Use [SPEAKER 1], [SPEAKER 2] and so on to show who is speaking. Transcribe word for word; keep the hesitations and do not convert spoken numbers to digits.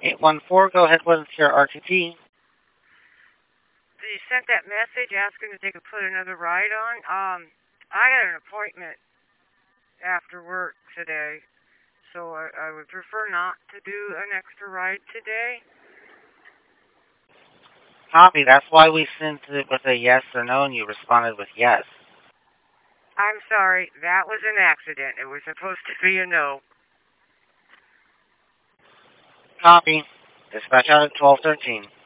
[SPEAKER 1] eight one four, go ahead with your R T P.
[SPEAKER 2] You sent that message asking if they could put another ride on. Um, I had an appointment after work today, so I, I would prefer not to do an extra ride today.
[SPEAKER 1] Copy. That's why we sent it with a yes or no, and you responded with yes.
[SPEAKER 2] I'm sorry. That was an accident. It was supposed to be a no.
[SPEAKER 1] Copy. Dispatch out at twelve thirteen.